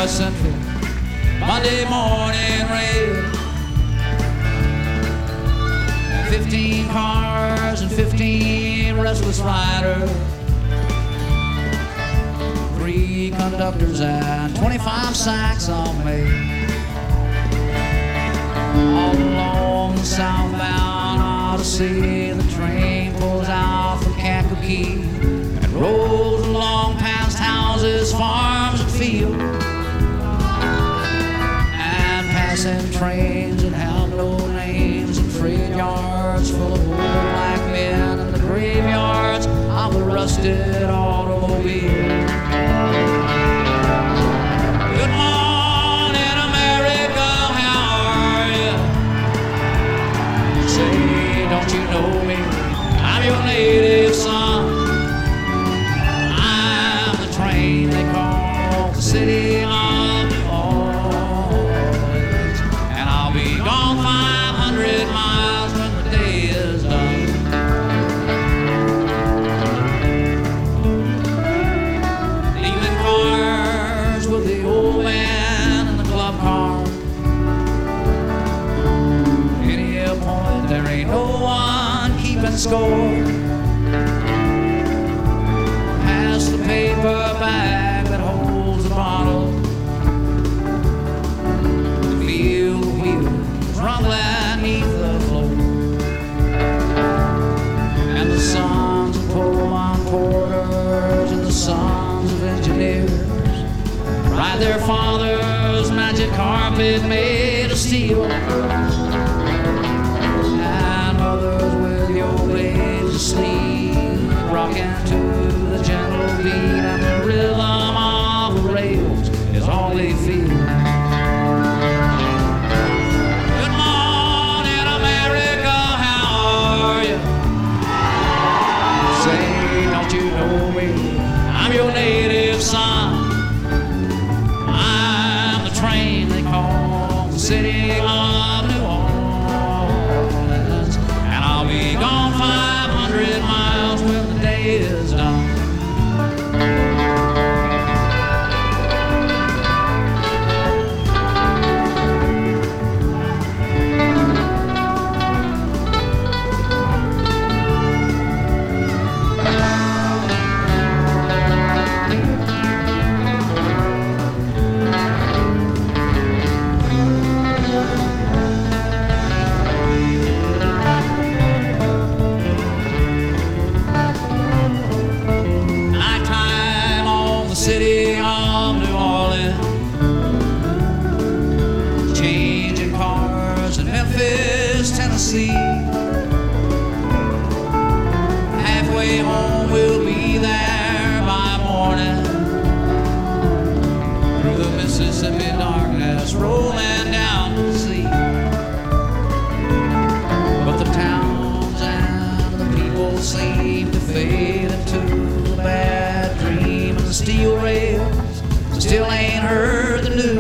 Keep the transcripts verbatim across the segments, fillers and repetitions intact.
North Central Monday morning rail. Fifteen cars and fifteen restless riders, three conductors and twenty-five sacks on mail. All along the southbound Odyssey, the train pulls out from Kankakee and rolls along past houses, farms, and fields, and passing trains that have no names, and freight yards full of old black men, and the graveyards of the rusted automobile. Good morning, America, how are you? Say, don't you know me? I'm your native son. I'm the train they call the city of New Orleans, and I'll be gone five hundred miles when the day is done. Leaving cars with the old man in the club car. Any point, there ain't no one keeping score. Pass the paper bag that holds the bottle. Feel the wheels rumbling neath the floor, and the sons of Pullman porters and the sons of engineers ride their father's magic carpet made of steel, and mothers with your babes asleep, rocking to the gentle beat, and the rhythm of the rails is all they feel. Good morning, America, how are you? Say, don't you know me? I'm your native son. I'm the train they call the city of New Orleans, and I'll be gone five hundred miles when the day is done. Nighttime on the city of New Orleans, changing cars in Memphis, Tennessee. Halfway home, we'll be there by morning, through the Mississippi darkness, rolling down to the sea. But the towns and the people seem to fade into a bad dream, and the steel rails still ain't heard the news.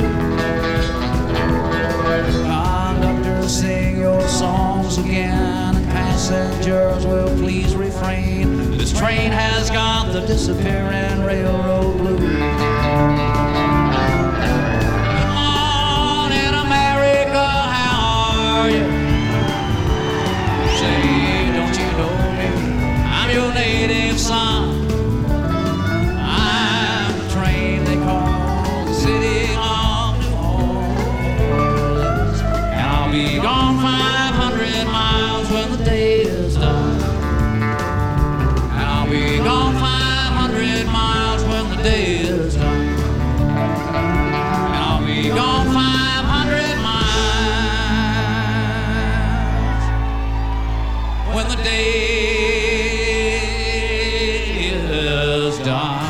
Conductors, sing your songs again, and passengers will please refrain. This train has got the disappearing railroad blues. Good morning, America, how are you? Say, don't you know me? I'm your native son. I'm the train they call the city of New Orleans, and I'll be gone five hundred miles when the day is done. And I'll be gone five hundred miles when the day is done. And I'll be gone five hundred miles when the day is done.